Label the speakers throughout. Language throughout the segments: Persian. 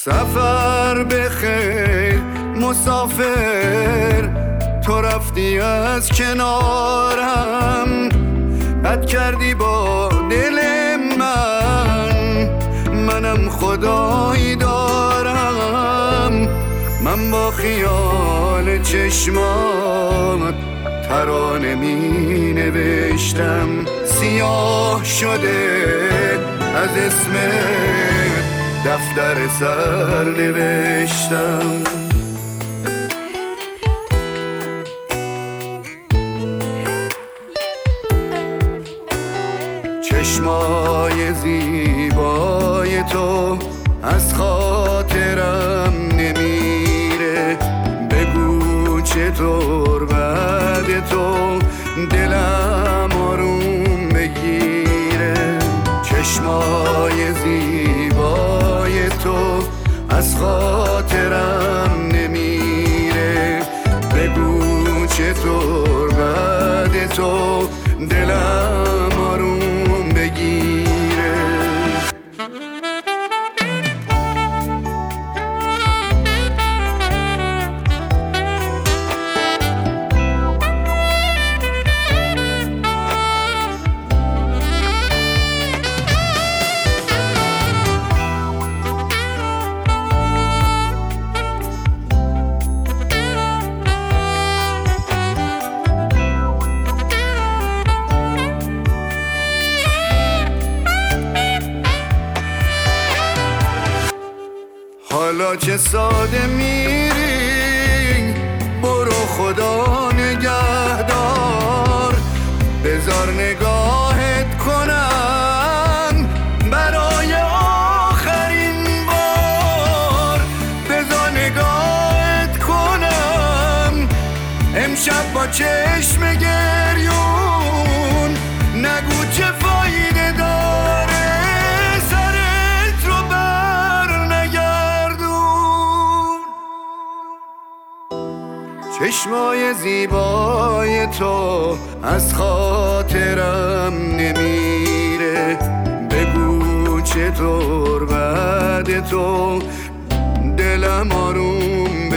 Speaker 1: سفر بخیر مسافر، تو رفتی از کنارم، بد کردی با دل منم خدایی دارم. من با خیال چشمات ترانه می نوشتم، سیاه شده از اسم دفتر سر نوشتم. چشمای زیبای تو از خاطرم نمیره، بگو چطور بعد تو دلم آروم بگیره. چشمای زیبای تو از خاطرم نمیره، بگو چطور بعد تو دلم آروم بگیره. حالا چه ساده میری، برو خدا نگهدار، بذار نگاهت کنم برای آخرین بار، بذار نگاهت کنم امشب با چشم گریون، نگو چه فایده داره سرت رو بر نگردون. چشمای زیبای تو از خاطرم نمیره، بگو چطور بعد تو دلم آروم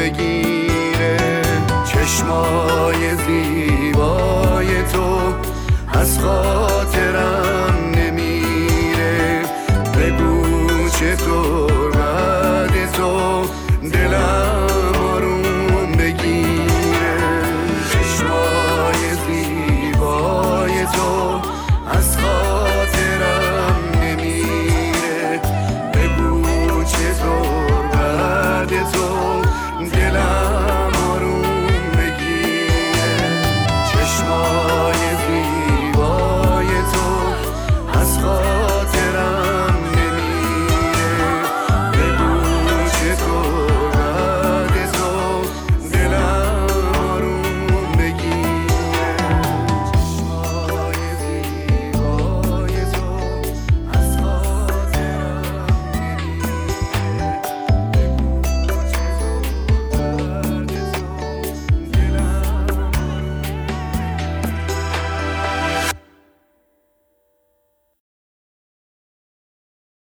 Speaker 1: بگیره. چشمای زیبای تو از خاطرم